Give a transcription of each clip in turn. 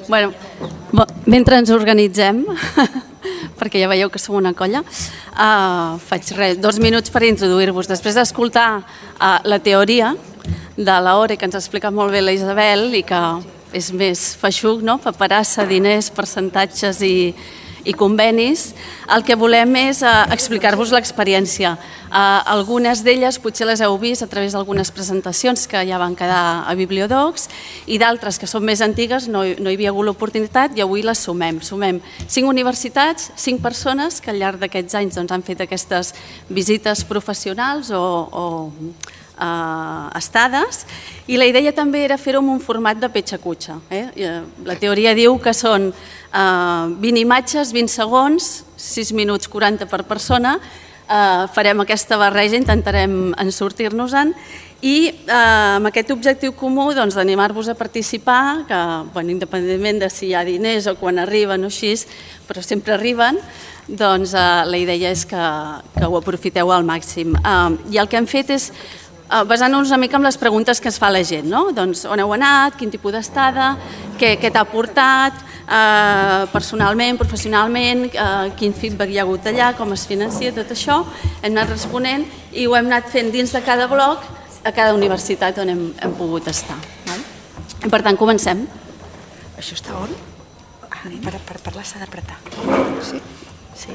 Bueno, mentre ens organitzem, perquè ja veieu que som una colla, faig 2 minuts per introduir-vos. Després d'escoltar la teoria de l'ORE, que ens ha explicat molt bé la Isabel, i que és més feixuc, no? Paperassa, diners, percentatges i convenis, el que volem és explicar-vos l'experiència. Algunes d'elles potser les heu vist a través d'algunes presentacions que ja van quedar a Bibliodocs i d'altres que són més antigues no hi havia hagut l'oportunitat i avui les sumem. Sumem 5 universitats, 5 persones que al llarg d'aquests anys han fet aquestes visites professionals o estades, i la idea també era fer-ho en un format de petxa-cutxa. La teoria diu que són 20 imatges, 20 segons, 6 minuts 40 per persona. Farem aquesta barreja, intentarem en sortir-nos-en, i amb aquest objectiu comú d'animar-vos a participar, que independentment de si hi ha diners o quan arriben o així, però sempre arriben, doncs la idea és que ho aprofiteu al màxim. I el que hem fet és basant-nos una mica en les preguntes que es fa la gent, no? Doncs on heu anat, quin tipus d'estada, què t'ha aportat personalment, professionalment, quin feedback hi ha hagut allà, com es financia, tot això. Hem anat responent i ho hem anat fent dins de cada bloc a cada universitat on hem pogut estar. I per tant, comencem. Això està on? Per parlar s'ha d'apretar. Sí? Sí.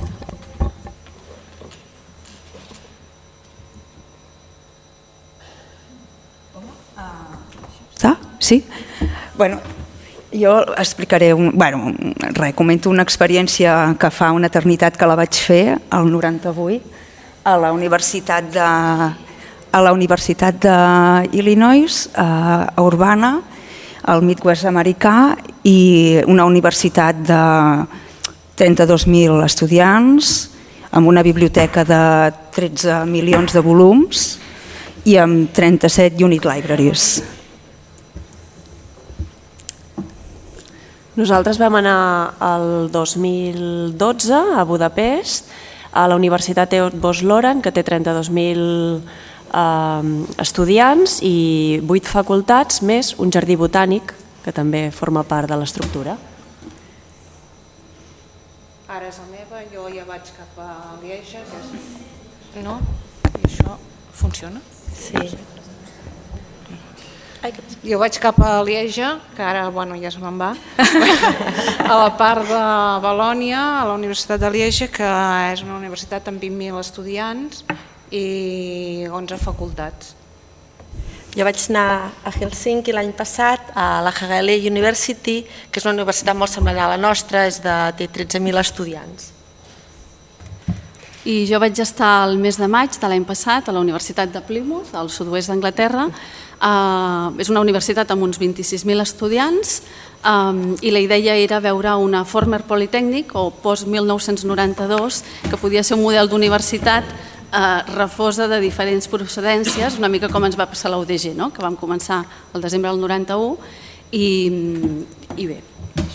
Està? Sí? Bueno, jo explicaré, comento una experiència que fa una eternitat que la vaig fer, el 98, a la Universitat d'Illinois, a Urbana, al Midwest americà, i una universitat de 32.000 estudiants, amb una biblioteca de 13 milions de volums i amb 37 unit libraries. Nosaltres vam anar el 2012 a Budapest, a la Universitat Eötvös Borsod, que té 32.000 estudiants i 8 facultats, més un jardí botànic, que també forma part de l'estructura. Ara és la meva, jo ja vaig cap a Lieja. No? I això funciona? Sí. Jo vaig cap a Lieja, que ara ja se me'n va, a la part de Valònia, a la Universitat de Lieja, que és una universitat amb 20.000 estudiants i 11 facultats. Jo vaig anar a Helsinki l'any passat, a la Hagele University, que és una universitat molt semblant a la nostra, té 13.000 estudiants. I jo vaig estar el mes de maig de l'any passat a la Universitat de Plymouth, al sud-oest d'Anglaterra. És una universitat amb uns 26.000 estudiants i la idea era veure una former Polytechnic o post-1992, que podia ser un model d'universitat refosa de diferents procedències, una mica com ens va passar a la UDG, que vam començar el desembre del 91 i bé.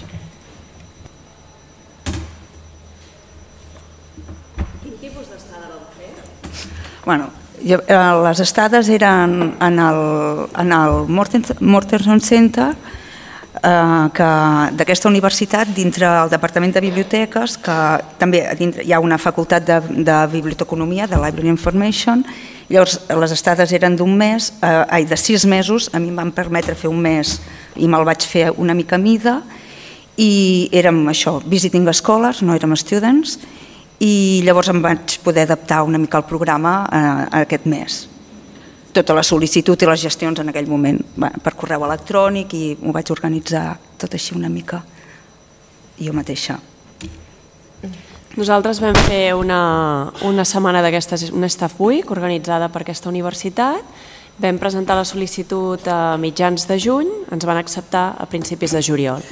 Quin tipus d'estada vau fer? Bueno, les estades eren en el Mortenson Center d'aquesta universitat, dintre el Departament de Biblioteques, que també hi ha una facultat de biblioteconomia, de Library Information. Llavors les estades eren de 6 mesos, a mi em van permetre fer un mes i me'l vaig fer una mica a mida, i érem això, visiting scholars, no érem students, i llavors em vaig poder adaptar una mica al programa a aquest mes. Tota la sol·licitud i les gestions en aquell moment per correu electrònic, i m'ho vaig organitzar tot així una mica jo mateixa. Nosaltres vam fer una setmana d'aquestes, una staff week organitzada per aquesta universitat. Vam presentar la sol·licitud a mitjans de juny, ens van acceptar a principis de juliol.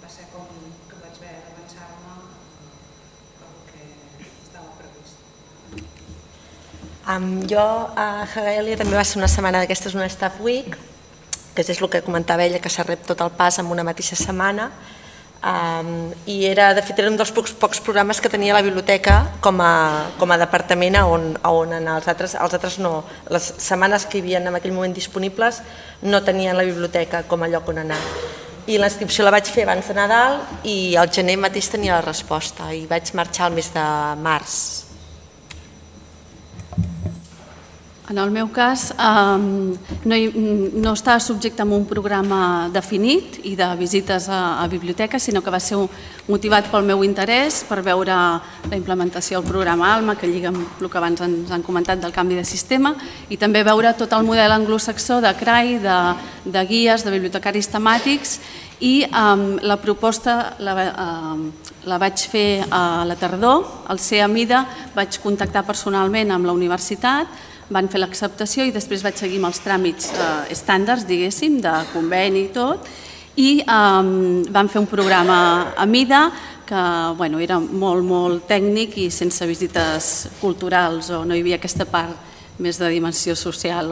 va ser com que vaig haver d'avançar-me el que estava previst. Jo a Hegelià també va ser una setmana d'aquestes, una staff week, que és el que comentava ella, que s'ha rep tot el pas en una mateixa setmana, i era, de fet, era un dels pocs programes que tenia la biblioteca com a departament on els altres no. Les setmanes que hi havia en aquell moment disponibles no tenien la biblioteca com a lloc on anar. I la inscripció la vaig fer abans de Nadal i al gener mateix tenia la resposta i vaig marxar al mes de març. En el meu cas, no estava subjecte a un programa definit i de visites a biblioteques, sinó que va ser motivat pel meu interès per veure la implementació del programa ALMA, que lliga amb el que abans ens han comentat del canvi de sistema, i també veure tot el model anglosaxó de CRAI, de guies, de bibliotecaris temàtics, i la proposta la vaig fer a la tardor. Al ser a mida vaig contactar personalment amb la universitat, van fer l'acceptació i després vaig seguir amb els tràmits estàndards, diguéssim, de conveni i tot, i van fer un programa a mida que era molt tècnic i sense visites culturals, o no hi havia aquesta part més de dimensió social.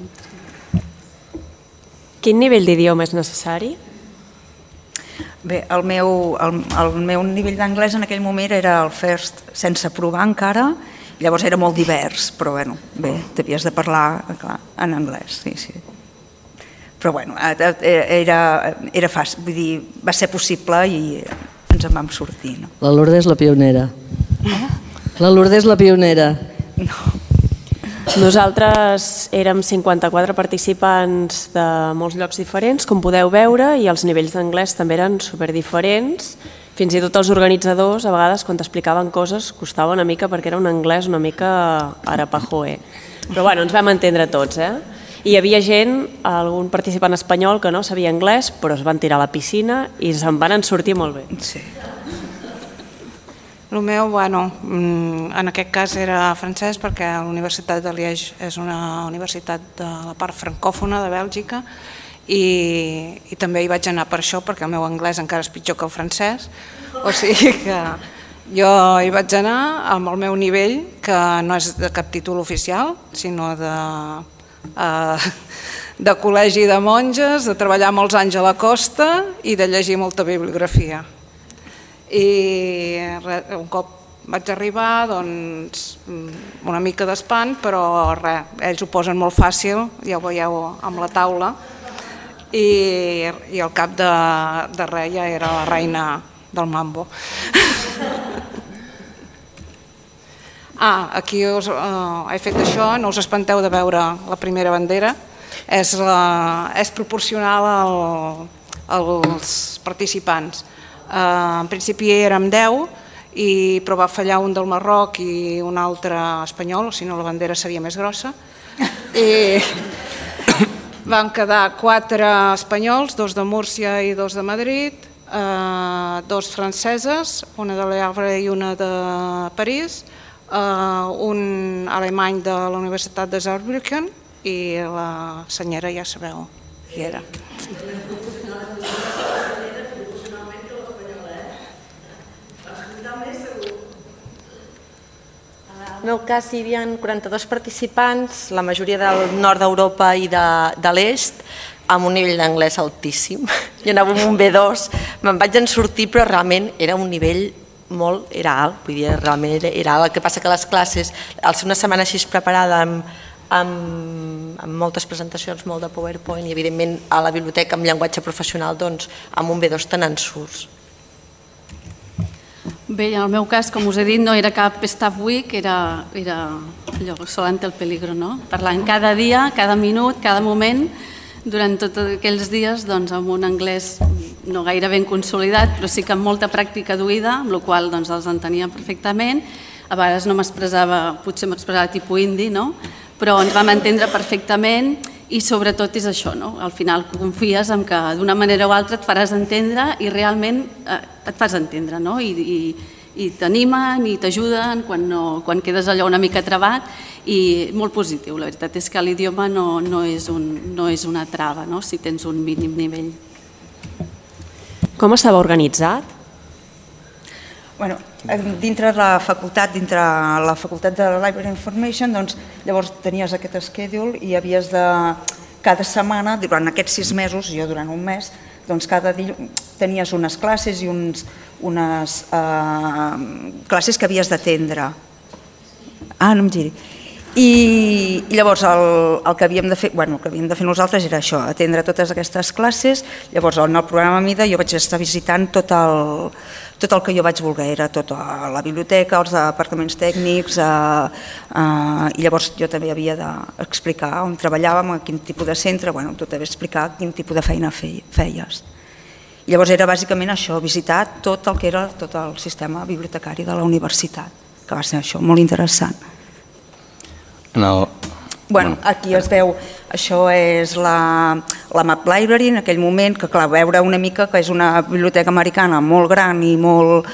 Quin nivell d'idioma és necessari? Bé, el meu nivell d'anglès en aquell moment era el first, sense provar encara. Llavors era molt divers, però bé, t'havies de parlar en anglès, sí. Però era fàcil, vull dir, va ser possible i ens en vam sortir. La Lourdes és la pionera. La Lourdes és la pionera. No. Nosaltres érem 54 participants de molts llocs diferents, com podeu veure, i els nivells d'anglès també eren superdiferents. Fins i tot els organitzadors, a vegades, quan t'explicaven coses, costava una mica perquè era un anglès una mica arapajoe. Però ens vam entendre tots, I hi havia gent, algun participant espanyol que no sabia anglès, però es van tirar a la piscina i se'n van sortir molt bé. Sí. El meu, en aquest cas era francès perquè la Universitat de Liège és una universitat de la part francòfona de Bèlgica, i també hi vaig anar per això, perquè el meu anglès encara és pitjor que el francès, o sigui que jo hi vaig anar amb el meu nivell, que no és de cap títol oficial, sinó de col·legi de monges, de treballar molts anys a la costa i de llegir molta bibliografia. I un cop vaig arribar, una mica d'espant, però res, ells ho posen molt fàcil, ja ho veieu amb la taula, i al cap de res ja era la reina del mambo. Aquí he fet això, no us espanteu de veure la primera bandera, és proporcional als participants. En principi érem 10, però va fallar un del Marroc i un altre espanyol, si no la bandera seria més grossa. Van quedar 4 espanyols, 2 de Múrcia i 2 de Madrid, 2 franceses, una de Le Havre i una de París, un alemany de la Universitat de Saarbrücken i la senyora ja sabeu qui era. En el meu cas hi havia 42 participants, la majoria del nord d'Europa i de l'est, amb un nivell d'anglès altíssim. Jo anava amb un B2, me'n vaig en sortir, però realment era un nivell era alt, vull dir, realment era alt. El que passa que les classes, al ser una setmana així preparada amb moltes presentacions, molt de PowerPoint, i evidentment a la biblioteca amb llenguatge professional, doncs amb un B2 te n'en surts. Bé, en el meu cas, com us he dit, no era cap staff week, era allò, solante el peligro, no? Parlant cada dia, cada minut, cada moment, durant tots aquells dies, doncs amb un anglès no gaire ben consolidat, però sí que amb molta pràctica d'oïda, amb la qual cosa els entenia perfectament. A vegades no m'expressava, potser m'expressava tipus indi, no? Però ens vam entendre perfectament i sobretot és això, no? Al final confies en que d'una manera o altra et faràs entendre i realment et fas entendre, no? I t'animen i t'ajuden quan quedes allò una mica trabat i molt positiu. La veritat és que l'idioma no és una trava, no? Si tens un mínim nivell. Com estava organitzat? Bueno, dintre la facultat de Library Information, doncs, llavors tenies aquest schedule i havies de, cada setmana, durant aquests 6 mesos, jo durant un mes, doncs tenies unes classes i unes classes que havies d'atendre. No em giri. I llavors el que havíem de fer, nosaltres era això, atendre totes aquestes classes. Llavors en el programa MIDA jo vaig estar visitant tot el que jo vaig voler, era tota la biblioteca, els departaments tècnics, i llavors jo també havia d'explicar on treballàvem, a quin tipus de centre, tu també explicar quin tipus de feina feies. I llavors era bàsicament això, visitar tot el que era tot el sistema bibliotecari de la universitat, que va ser això, molt interessant. Aquí es veu, això és la Map Library en aquell moment, que clar, veure una mica que és una biblioteca americana molt gran i molt,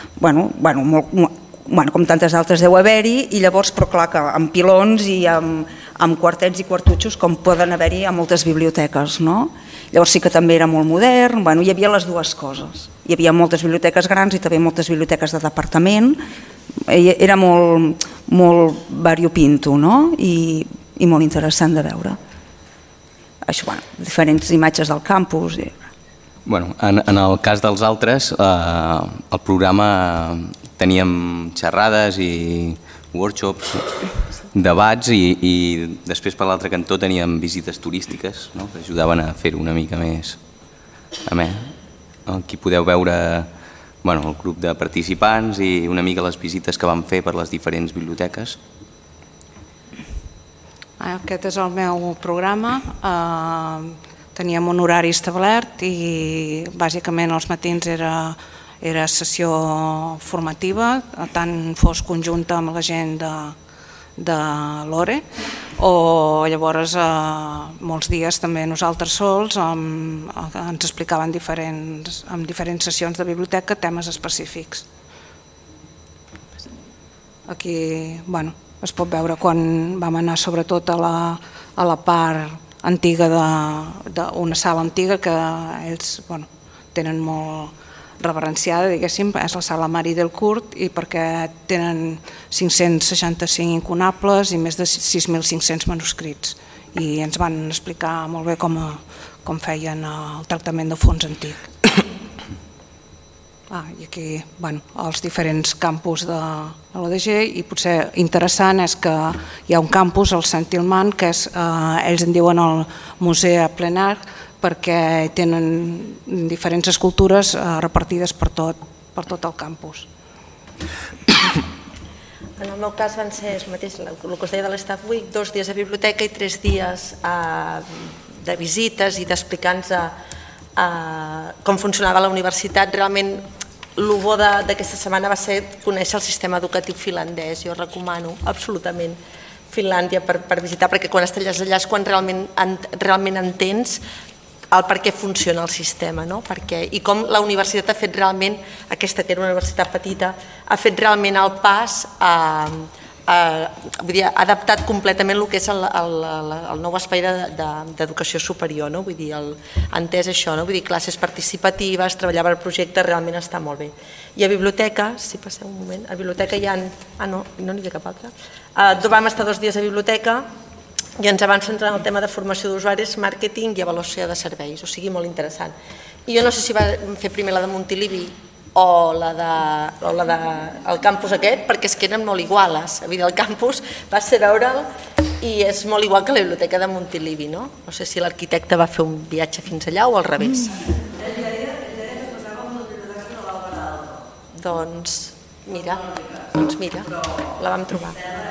com tantes altres deu haver-hi, i llavors, però clar, que amb pilons i amb quartets i quartutxos com poden haver-hi a moltes biblioteques, no? Llavors sí que també era molt modern, hi havia les dues coses. Hi havia moltes biblioteques grans i també moltes biblioteques de departament, era molt variopinto, no? I molt interessant de veure. Això, diferents imatges del campus. En el cas dels altres, el programa teníem xerrades i workshops, debats, i després per l'altre cantó teníem visites turístiques que ajudaven a fer-ho una mica més amè. Aquí podeu veure el grup de participants i una mica les visites que vam fer per les diferents biblioteques. Aquest és el meu programa. Teníem un horari establert i bàsicament els matins era sessió formativa, tant fos conjunta amb la gent de l'ORE, o llavors molts dies també nosaltres sols ens explicaven en diferents sessions de biblioteca temes específics. Aquí es pot veure quan vam anar sobretot a la part antiga d'una sala antiga que ells tenen molt reverenciada, diguéssim, és la sala Mari del Curt, i perquè tenen 565 incunables i més de 6.500 manuscrits, i ens van explicar molt bé com feien el tractament de fons antic. I aquí els diferents campus de l'ODG, i potser interessant és que hi ha un campus, el Saint-Ilman, que ells en diuen el Museu Plein Art, perquè tenen diferents escultures repartides per tot el campus. En el meu cas van ser el mateix, el que us deia de l'Staff Week, 2 dies de biblioteca i 3 dies de visites i d'explicar-nos com funcionava la universitat. Realment, el bo d'aquesta setmana va ser conèixer el sistema educatiu finlandès. Jo recomano absolutament Finlàndia per visitar, perquè quan estàs allà és quan realment entens el per què funciona el sistema, i com la universitat ha fet realment, aquesta que era una universitat petita, ha fet realment el pas, ha adaptat completament el que és el nou espai d'educació superior, ha entès això, classes participatives, treballar per projectes, realment està molt bé. I a biblioteca, si passeu un moment, a biblioteca hi ha... no n'hi ha cap altra. Vam estar 2 dies a biblioteca i ens vam centrar en el tema de formació d'usuaris, màrqueting i avaluació de serveis, o sigui, molt interessant. I jo no sé si va fer primer la de Montilivi o el campus aquest, perquè és que eren molt iguales. El campus va ser veure'l i és molt igual que la biblioteca de Montilivi, no? No sé si l'arquitecte va fer un viatge fins allà o al revés. Doncs mira, la vam trobar.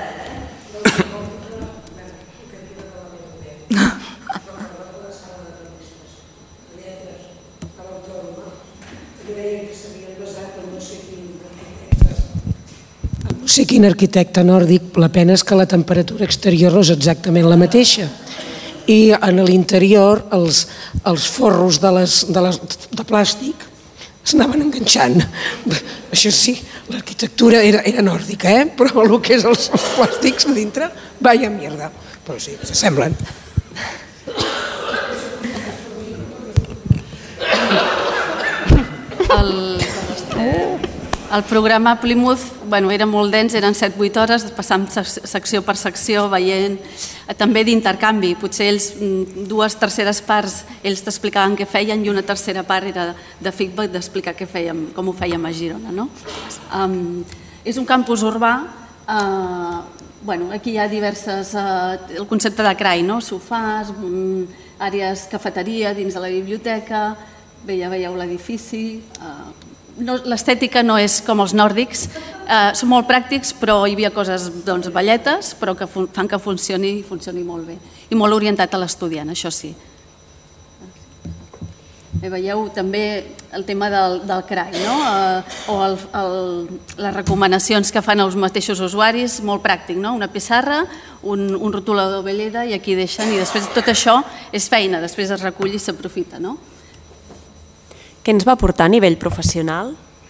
No sé quin arquitecte nòrdic, la pena és que la temperatura exterior no és exactament la mateixa. I en l'interior els forros de plàstic s'anaven enganxant. Això sí, l'arquitectura era nòrdica, però el que és els plàstics a dintre, vaya mierda. Però sí, s'assemblen. El programa Plymouth era molt dens, eren 7-8 hores, passant secció per secció, veient també d'intercanvi. Potser ells, 2/3 parts, ells t'explicaven què feien i una tercera part era de feedback d'explicar què fèiem, com ho fèiem a Girona. És un campus urbà, aquí hi ha diverses, el concepte de CRAI, sofàs, àrees cafeteria dins de la biblioteca, ja veieu l'edifici. L'estètica no és com els nòrdics, són molt pràctics, però hi havia coses velletes, però que fan que funcioni molt bé. I molt orientat a l'estudiant, això sí. Veieu també el tema del CRAI, o les recomanacions que fan els mateixos usuaris, molt pràctic, una pissarra, un rotulador Velleda i aquí deixen, i després tot això és feina, després es recull i s'aprofita. Què ens va aportar a nivell professional?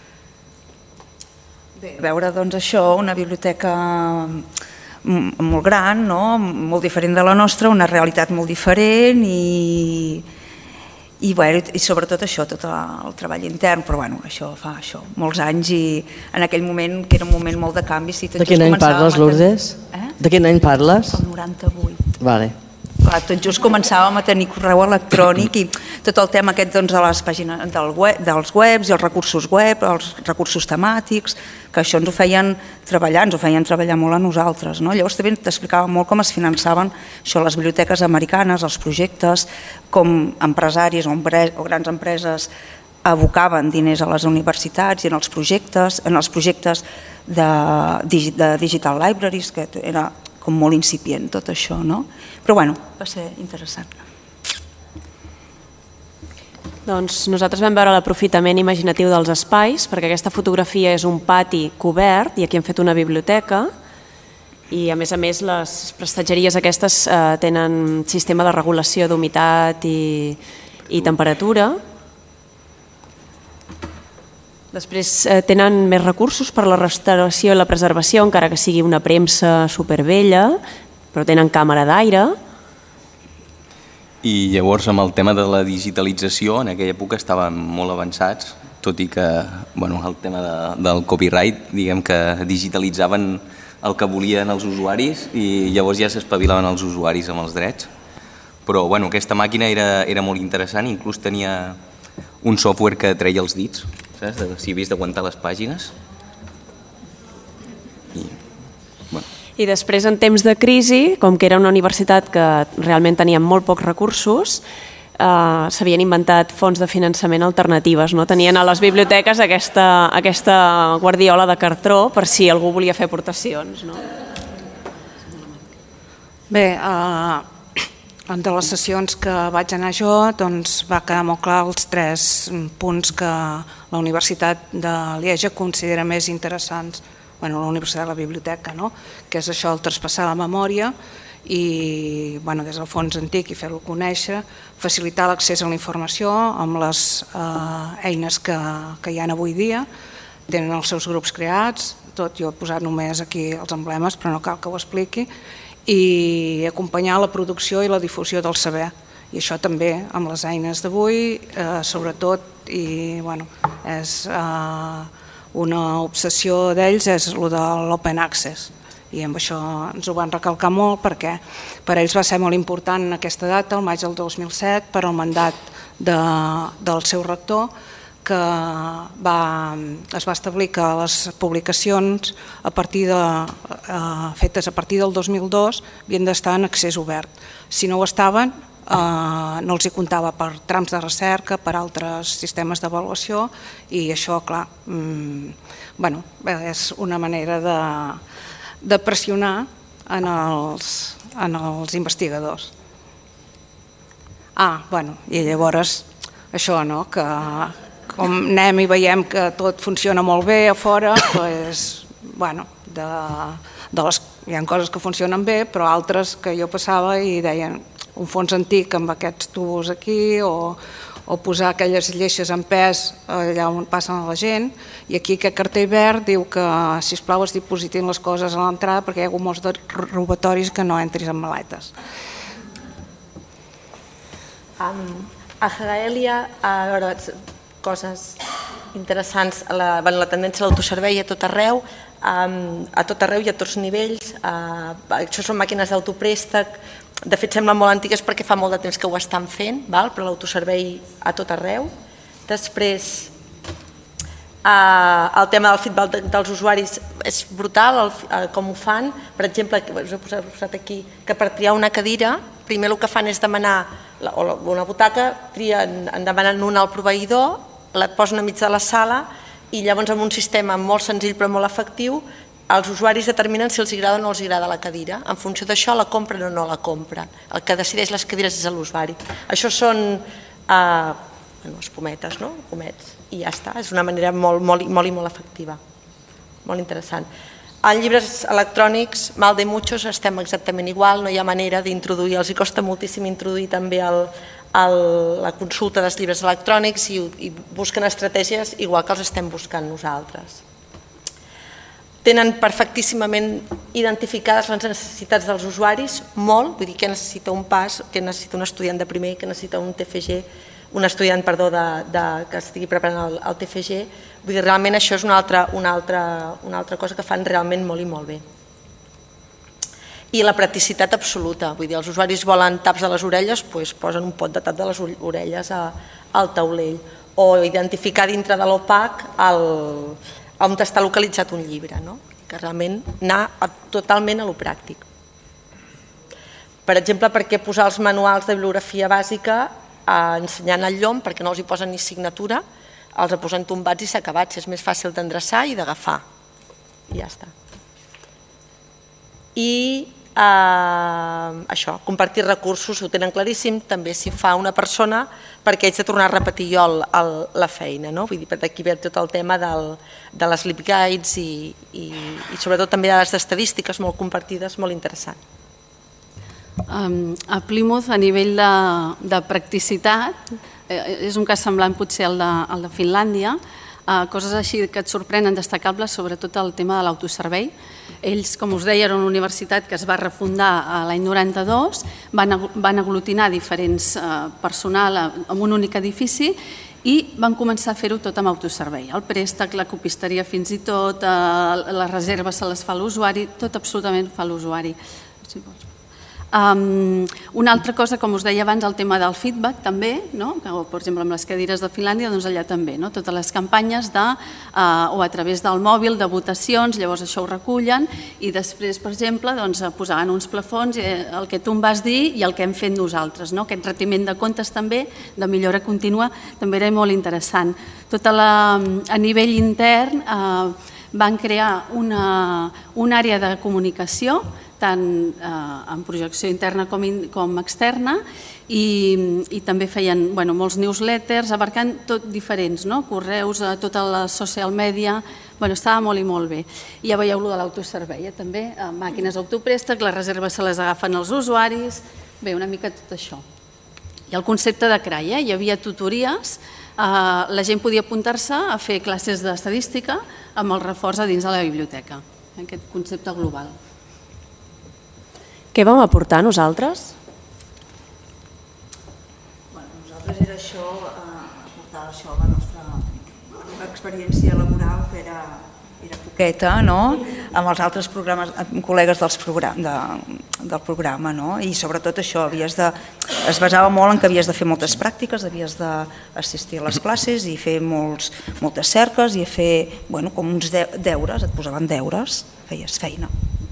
Veure això, una biblioteca molt gran, molt diferent de la nostra, una realitat molt diferent i sobretot això, tot el treball intern, però això fa molts anys i en aquell moment, que era un moment molt de canvis. De quin any parles, Lourdes? De quin any parles? El 98. Vale. Tot just començàvem a tenir correu electrònic i tot el tema aquest de les pàgines dels webs i els recursos web, els recursos temàtics, que això ens ho feien treballar molt a nosaltres. Llavors també t'explicava molt com es finançaven les biblioteques americanes, els projectes, com empresaris o grans empreses abocaven diners a les universitats i en els projectes de digital libraries, que era com molt incipient tot això, però va ser interessant. Doncs nosaltres vam veure l'aprofitament imaginatiu dels espais, perquè aquesta fotografia és un pati cobert i aquí hem fet una biblioteca i a més les prestatgeries aquestes tenen sistema de regulació d'humitat i temperatura. Després tenen més recursos per la restauració i la preservació, encara que sigui una premsa supervella, però tenen càmera d'aire. I llavors amb el tema de la digitalització en aquella època estaven molt avançats, tot i que el tema del copyright, diguem que digitalitzaven el que volien els usuaris i llavors ja s'espavilaven els usuaris amb els drets. Però aquesta màquina era molt interessant, inclús tenia un software que treia els dits, saps? Si havies d'aguantar les pàgines. I després, en temps de crisi, com que era una universitat que realment tenia molt pocs recursos, s'havien inventat fonts de finançament alternatives. Tenien a les biblioteques aquesta guardiola de cartró per si algú volia fer aportacions. Bé, de les sessions que vaig anar jo va quedar molt clar els 3 punts que la Universitat de Lieja considera més interessants, la Universitat de la Biblioteca, que és això, el traspassar la memòria i des del fons antic i fer-lo conèixer, facilitar l'accés a la informació amb les eines que hi ha avui dia, tenen els seus grups creats, jo he posat només aquí els emblemes però no cal que ho expliqui, i acompanyar la producció i la difusió del saber. I això també amb les eines d'avui, sobretot, i és una obsessió d'ells, és el de l'open access. I amb això ens ho van recalcar molt perquè per ells va ser molt important aquesta data, el maig del 2007, per al mandat del seu rector, que es va establir que les publicacions fetes a partir del 2002 havien d'estar en accés obert. Si no ho estaven, no els hi comptava per trams de recerca, per altres sistemes d'avaluació, i això, clar, és una manera de pressionar en els investigadors. I llavors això, que com anem i veiem que tot funciona molt bé a fora, hi ha coses que funcionen bé, però altres que jo passava i deien un fons antic amb aquests tubos aquí o posar aquelles lleixes en pes allà on passen la gent, i aquí aquest cartell verd diu que sisplau es dipositin les coses a l'entrada perquè hi ha hagut molts robatoris que no entris en maletes. A Hagaelia, a veure, coses interessants, la tendència a l'autoservei a tot arreu i a tots nivells. Això són màquines d'autoprèstec, de fet semblen molt antigues perquè fa molt de temps que ho estan fent, però l'autoservei a tot arreu. Després, el tema del feedback dels usuaris és brutal, com ho fan. Per exemple, us he posat aquí que per triar una cadira, primer el que fan és demanar una butaca, en demanen una al proveïdor, la posen enmig de la sala i llavors amb un sistema molt senzill però molt efectiu els usuaris determinen si els agrada o no els agrada la cadira. En funció d'això la compren o no la compren. El que decideix les cadires és l'usuari. Això són espumetes, no? Comets. I ja està, és una manera molt efectiva. Molt interessant. En llibres electrònics, mal de muchos, estem exactament igual, no hi ha manera d'introduir, els costa moltíssim introduir també la consulta dels llibres electrònics i busquen estratègies igual que els estem buscant nosaltres. Tenen perfectíssimament identificades les necessitats dels usuaris, molt, vull dir què necessita un PAS, què necessita un estudiant de primer, què necessita un TFG, un estudiant, perdó, que estigui preparant el TFG. Vull dir, realment això és una altra cosa que fan realment molt i molt bé. I la practicitat absoluta, vull dir, els usuaris volen taps de les orelles, doncs posen un pot de tap de les orelles al taulell, o identificar dintre de l'OPAC on està localitzat un llibre, que realment anar totalment a lo pràctic. Per exemple, per què posar els manuals de bibliografia bàsica ensenyant el llom, perquè no els hi posen ni signatura, els posen tombats i s'ha acabat, és més fàcil d'endreçar i d'agafar. I ja està. I això, compartir recursos, ho tenen claríssim, també s'hi fa una persona perquè haig de tornar a repetir jo la feina. Vull dir, d'aquí ve tot el tema de les LibGuides i sobretot també de les estadístiques molt compartides, molt interessant. A Plymouth, a nivell de practicitat, és un cas semblant potser al de Finlàndia, coses així que et sorprenen destacables, sobretot el tema de l'autoservei. Ells, com us deia, era una universitat que es va refundar l'any 92, van aglutinar diferents personal en un únic edifici i van començar a fer-ho tot amb autoservei. El préstec, la copisteria fins i tot, les reserves se les fa l'usuari, tot absolutament fa l'usuari. Una altra cosa, com us deia abans, el tema del feedback també, per exemple amb les cadires de Finlàndia, doncs allà també, totes les campanyes o a través del mòbil de votacions, llavors això ho recullen i després, per exemple, posaven uns plafons, el que tu em vas dir i el que hem fet nosaltres. Aquest retiment de comptes també, de millora contínua, també era molt interessant. A nivell intern van crear una àrea de comunicació tant en projecció interna com externa i també feien molts newsletters, abarcant tot diferents, correus, tota la social media, estava molt i molt bé. I ja veieu allò de l'autoservei, també, màquines autoprèstec, les reserves se les agafen els usuaris, bé, una mica tot això. I el concepte de CRAI, hi havia tutories, la gent podia apuntar-se a fer classes d'estadística amb el reforç a dins de la biblioteca, aquest concepte global. Què vam aportar nosaltres? Nosaltres era això, aportar això, la nostra experiència laboral que era poqueta, amb els altres col·legues del programa, i sobretot això, es basava molt en que havies de fer moltes pràctiques, havies d'assistir a les classes i fer moltes cerques i fer com uns deures, et posaven deures, feies feina.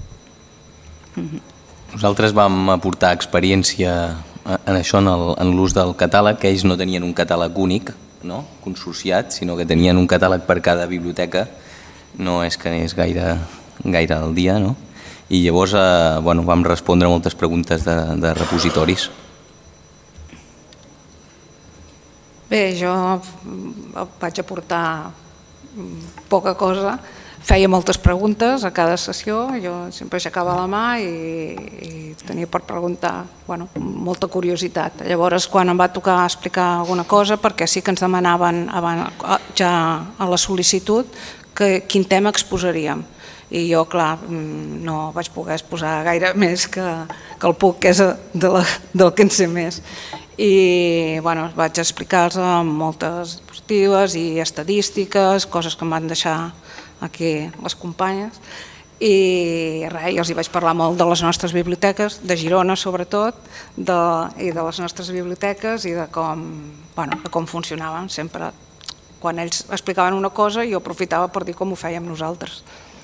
Nosaltres vam aportar experiència en això, en l'ús del catàleg, que ells no tenien un catàleg únic, consorciat, sinó que tenien un catàleg per cada biblioteca, no és que anés gaire al dia, i llavors vam respondre moltes preguntes de repositoris. Bé, jo vaig aportar poca cosa. Feia moltes preguntes a cada sessió, jo sempre aixecava la mà i tenia per preguntar, molta curiositat. Llavors, quan em va tocar explicar alguna cosa, perquè sí que ens demanaven ja a la sol·licitud quin tema exposaríem. I jo, clar, no vaig poder exposar gaire més que el poc que és del que en sé més. I vaig explicar-los moltes exhaustives i estadístiques, coses que em van deixar aquí les companyes. I res, els hi vaig parlar molt de les nostres biblioteques, de Girona sobretot, i de les nostres biblioteques i de com funcionaven. Sempre, quan ells explicaven una cosa, jo aprofitava per dir com ho fèiem nosaltres.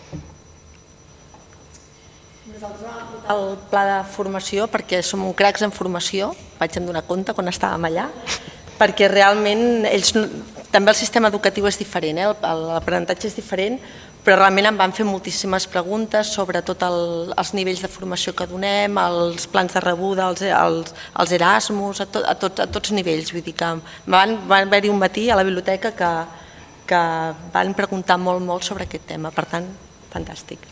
Nosaltres vam apuntar el pla de formació perquè som un cracs en formació, vaig em donar compte quan estàvem allà, perquè realment també el sistema educatiu és diferent, l'aprenentatge és diferent, però realment em van fer moltíssimes preguntes sobre tots els nivells de formació que donem, els plans de rebuda, els Erasmus, a tots nivells. Vull dir que van haver-hi un matí a la biblioteca que van preguntar molt sobre aquest tema, per tant, fantàstic.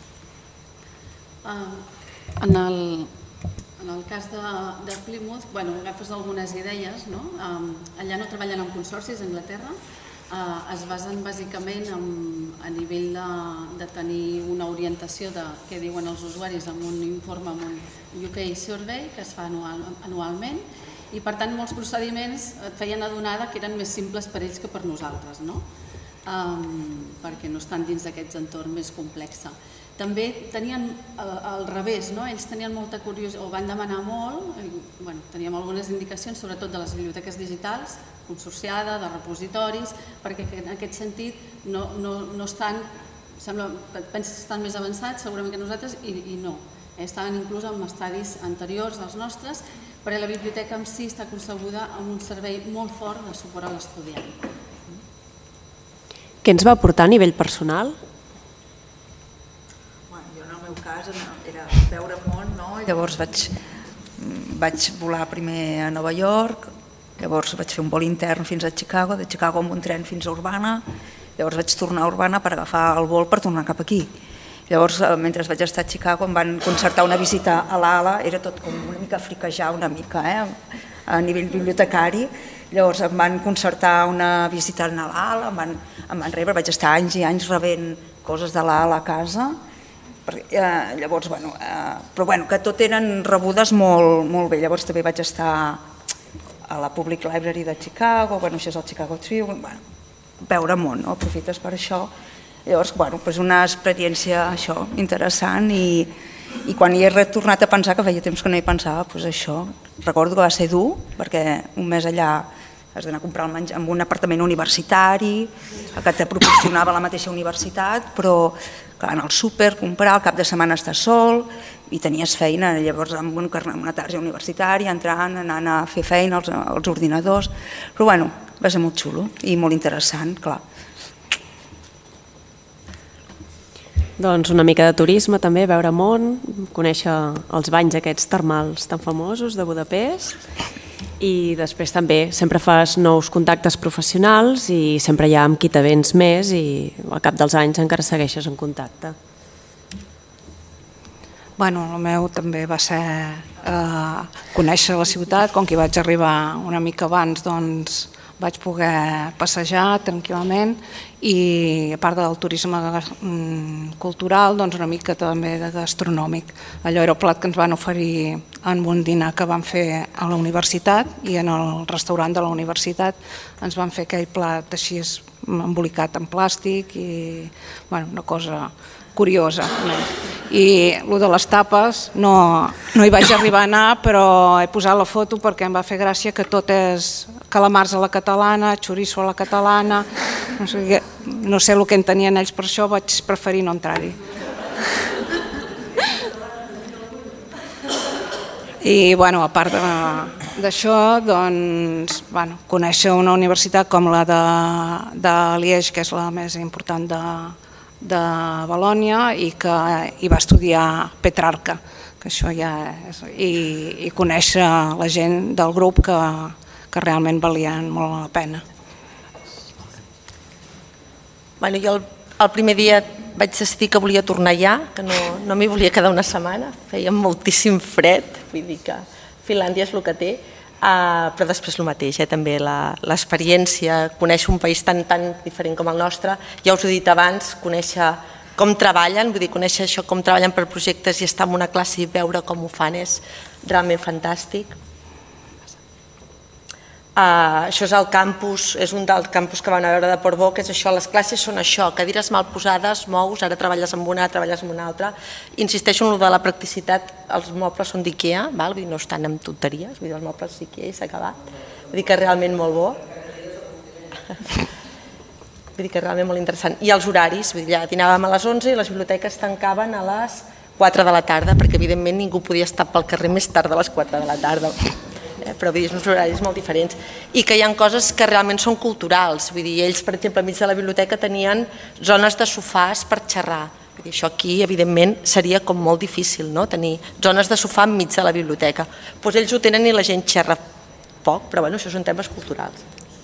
En el cas de Plymouth, agafes algunes idees, allà no treballen en consorcis a Anglaterra, es basen bàsicament a nivell de tenir una orientació de què diuen els usuaris amb un informe, amb un UK Survey que es fa anualment, i per tant molts procediments et feien adonar que eren més simples per ells que per nosaltres, perquè no estan dins d'aquest entorn més complex. També tenien al revés, ells tenien molta curiositat, o van demanar molt, teníem algunes indicacions sobretot de les biblioteques digitals, consorciada, de repositoris, perquè en aquest sentit no estan, penses que estan més avançats segurament que nosaltres, i no. Estaven inclús en estadis anteriors als nostres, perquè la biblioteca en si està concebuda amb un servei molt fort de suport a l'estudiant. Què ens va aportar a nivell personal? El meu cas era veure món, llavors vaig volar primer a Nova York, llavors vaig fer un vol intern fins a Chicago, de Chicago amb un tren fins a Urbana, llavors vaig tornar a Urbana per agafar el vol per tornar cap aquí. Llavors, mentre vaig estar a Chicago, em van concertar una visita a l'ALA, era tot com una mica friquejar una mica, a nivell bibliotecari. Llavors em van concertar una visita a l'ALA, em van rebre, vaig estar anys i anys rebent coses de l'ALA a casa. Llavors, però que tot eren rebudes molt bé. Llavors també vaig estar a la Public Library de Chicago, això és el Chicago Tribune, veure món, aprofites per això. Llavors, una experiència interessant i quan hi he retornat a pensar, que feia temps que no hi pensava, això, recordo que va ser dur, perquè un mes allà has d'anar a comprar el menjar en un apartament universitari, que te proporcionava la mateixa universitat, però anar al súper, comprar, al cap de setmana estar sol i tenies feina, llavors amb una targeta universitària, entrant, anant a fer feina als ordinadors, però va ser molt xulo i molt interessant, clar. Doncs una mica de turisme també, veure món, conèixer els banys aquests termals tan famosos de Budapest i després també sempre fas nous contactes professionals i sempre hi ha amb qui t'avens més i al cap dels anys encara segueixes en contacte. El meu també va ser conèixer la ciutat, com que hi vaig arribar una mica abans, doncs vaig poder passejar tranquil·lament i a part del turisme cultural, doncs una mica també de gastronòmic. Allò era el plat que ens van oferir en un dinar que vam fer a la universitat i en el restaurant de la universitat ens van fer aquell plat així embolicat en plàstic i una cosa curiosa. I el de les tapes no hi vaig arribar a anar, però he posat la foto perquè em va fer gràcia que tot és calamars a la catalana, xoriço a la catalana, no sé el que en tenien ells per això, vaig preferir no entrar-hi. I a part d'això, doncs, conèixer una universitat com la de Liège, que és la més important de Valònia i que hi va estudiar Petrarca, que això ja és, i conèixer la gent del grup que realment valien molt la pena. Jo el primer dia vaig decidir que volia tornar ja, que no m'hi volia quedar una setmana, feia moltíssim fred, vull dir que Finlàndia és el que té, però després el mateix, també l'experiència, conèixer un país tan diferent com el nostre, ja us ho he dit abans, conèixer com treballen, vull dir, conèixer això, com treballen per projectes i estar en una classe i veure com ho fan és realment fantàstic. Això és el campus, és un dels campus que van a veure de Portbou, que és això, les classes són això, cadires mal posades, mous, ara treballes amb una, treballes amb una altra. Insisteixo en el de la practicitat, els mobles són d'IKEA, no estan amb tonteries, els mobles d'IKEA i s'ha acabat. Vull dir que és realment molt bo. Vull dir que és realment molt interessant. I els horaris, ja dinàvem a les 11 i les biblioteques tancaven a les 4 de la tarda, perquè evidentment ningú podia estar pel carrer més tard de les 4 de la tarda. Però vull dir, són horaris molt diferents i que hi ha coses que realment són culturals. Vull dir, ells, per exemple, enmig de la biblioteca tenien zones de sofàs per xerrar. Vull dir, això aquí, evidentment, seria com molt difícil, no?, tenir zones de sofà enmig de la biblioteca. Doncs ells ho tenen i la gent xerra poc, però bueno, això són temes culturals.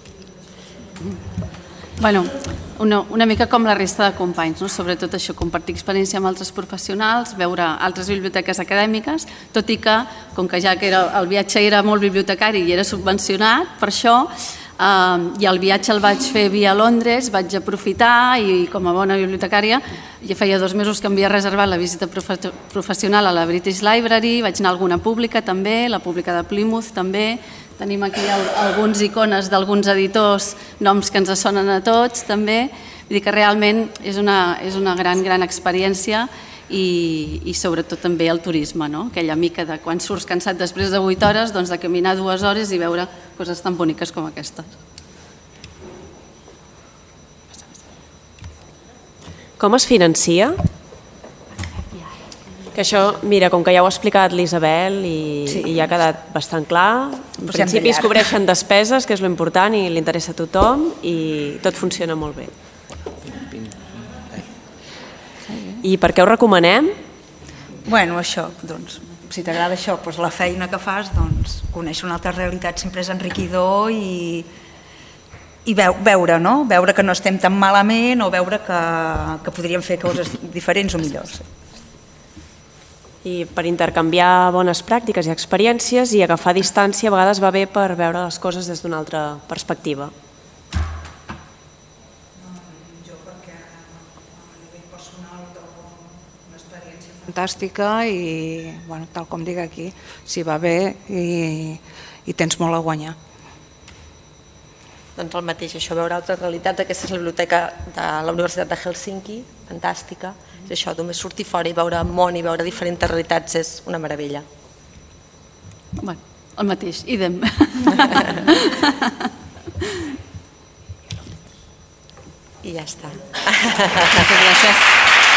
Bueno, una mica com la resta de companys, sobretot això, compartir experiència amb altres professionals, veure altres biblioteques acadèmiques, tot i que, com que ja que el viatge era molt bibliotecari i era subvencionat, per això, i el viatge el vaig fer via Londres, vaig aprofitar i com a bona bibliotecària, ja feia 2 mesos que havia reservat la visita professional a la British Library, vaig anar a alguna pública també, la pública de Plymouth també. Tenim aquí alguns icones d'alguns editors, noms que ens sonen a tots també. Vull dir que realment és una gran experiència i sobretot també el turisme, aquella mica de quan surts cansat després de 8 hores, doncs de caminar 2 hores i veure coses tan boniques com aquestes. Com es financia? Que això, mira, com que ja ho ha explicat l'Isabel i ja ha quedat bastant clar, en principi es cobreixen despeses, que és l'important i li interessa a tothom, i tot funciona molt bé. I per què ho recomanem? Bueno, això, doncs, si t'agrada això, la feina que fas, doncs, conèixer una altra realitat sempre és enriquidor i veure, no? Veure que no estem tan malament o veure que podríem fer coses diferents o millors. I per intercanviar bones pràctiques i experiències i agafar distància a vegades va bé per veure les coses des d'una altra perspectiva. Jo perquè a nivell personal trobo una experiència fantàstica i, tal com dic aquí, s'hi va bé i tens molt a guanyar. Doncs el mateix, això, veure altres realitats. Aquesta és la biblioteca de la Universitat de Helsinki, fantàstica. És això, només sortir fora i veure el món i veure diferents realitats és una meravella. Bueno, el mateix, idem. I ja està. Moltes gràcies.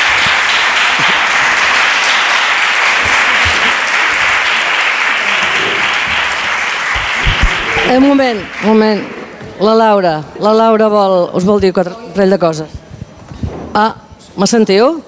Un moment. La Laura us vol dir un parell de coses. Me sentiu?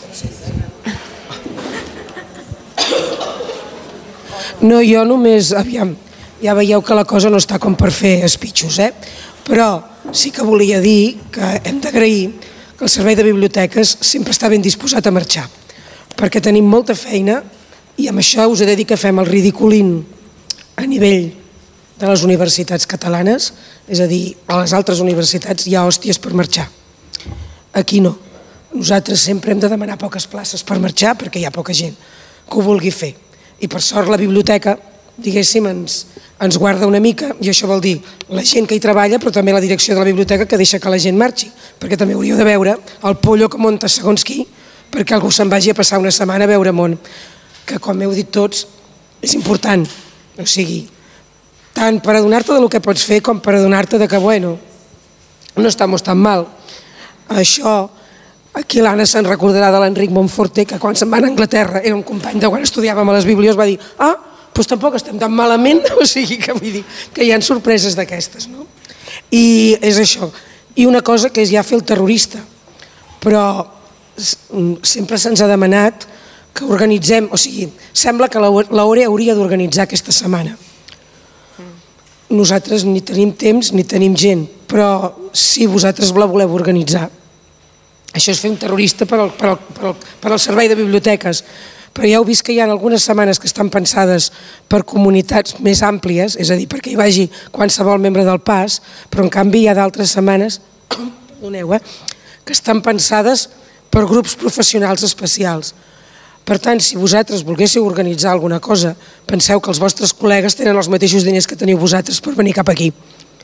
No, jo només, aviam, ja veieu que la cosa no està com per fer espitxos, però sí que volia dir que hem d'agrair que el Servei de Biblioteques sempre està ben disposat a marxar, perquè tenim molta feina i amb això us he de dir que fem el ridiculín a nivell de les universitats catalanes, és a dir, a les altres universitats hi ha hòsties per marxar. Aquí no. Nosaltres sempre hem de demanar poques places per marxar perquè hi ha poca gent que ho vulgui fer. I per sort la biblioteca, diguéssim, ens guarda una mica, i això vol dir la gent que hi treballa, però també la direcció de la biblioteca que deixa que la gent marxi, perquè també hauríeu de veure el pollo que munta segons qui, perquè algú se'n vagi a passar una setmana a veure món, que com heu dit tots, és important. O sigui, tant per adonar-te del que pots fer com per adonar-te que, bueno, no estamos tan mal. Això, aquí l'Anna se'n recordarà de l'Enric Monforte, que quan se'n va a Anglaterra, era un company de quan estudiàvem a les biblios, va dir, doncs tampoc estem tan malament, o sigui que vull dir que hi ha sorpreses d'aquestes, no? I és això. I una cosa que és ja fer el terrorista, però sempre se'ns ha demanat que organitzem, o sigui, sembla que l'ORE hauria d'organitzar aquesta setmana. Nosaltres ni tenim temps ni tenim gent, però si vosaltres la voleu organitzar, això és fer un terrorista per al servei de biblioteques. Però ja heu vist que hi ha algunes setmanes que estan pensades per comunitats més àmplies, és a dir, perquè hi vagi qualsevol membre del PAS, però en canvi hi ha d'altres setmanes que estan pensades per grups professionals especials. Per tant, si vosaltres volguéssiu organitzar alguna cosa, penseu que els vostres col·legues tenen els mateixos diners que teniu vosaltres per venir cap aquí.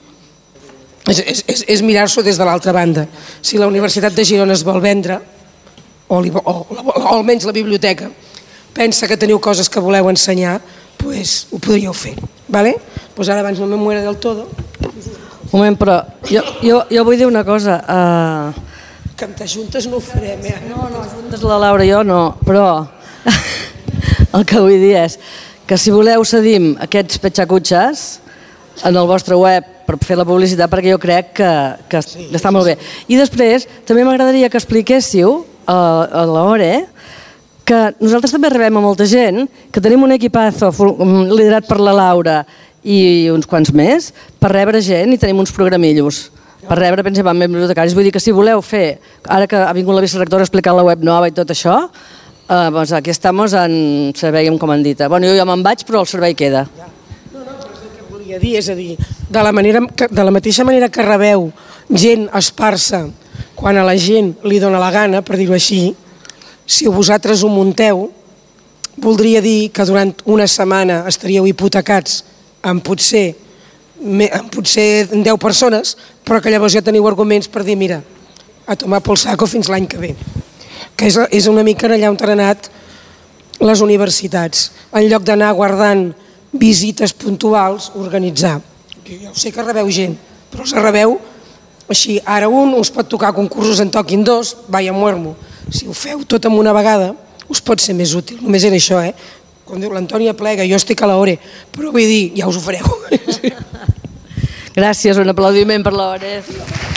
És mirar-s'ho des de l'altra banda. Si la Universitat de Girona es vol vendre, o almenys la biblioteca, pensa que teniu coses que voleu ensenyar, doncs ho podríeu fer. Doncs ara abans no me muera del todo. Un moment, però jo vull dir una cosa. Que amb t'ajuntes no ho farem, eh? No, ajuntes la Laura i jo no, però el que vull dir és que si voleu cedim aquests petxacutxes en el vostre web per fer la publicitat, perquè jo crec que està molt bé. I després també m'agradaria que expliquéssiu a l'Ore que nosaltres també arribem a molta gent, que tenim un equipazo liderat per la Laura i uns quants més per rebre gent i tenim uns programillos per rebre, per exemple, bibliotecaris. Vull dir que si voleu fer, ara que ha vingut la vicerectora a explicar la web nova i tot això, doncs aquí estem en servei amb comandita. Bueno, jo ja me'n vaig, però el servei queda. No, però és el que volia dir, és a dir, de la mateixa manera que rebeu gent esparsa quan a la gent li dóna la gana, per dir-ho així, si vosaltres ho munteu, voldria dir que durant una setmana estaríeu hipotecats amb potser 10 persones, però que llavors ja teniu arguments per dir, mira, a tomar pel saco fins l'any que ve. Que és una mica allà on han anat les universitats. En lloc d'anar guardant visites puntuals, organitzar. Jo sé que rebeu gent, però els rebeu així. Ara us pot tocar concursos, en toquin dos, vaya muermo. Si ho feu tot en una vegada, us pot ser més útil. Només era això, eh? Quan diu l'Antònia plega, jo estic a l'Ore, però vull dir, ja us ho fareu. Gràcies, un aplaudiment per l'Ore.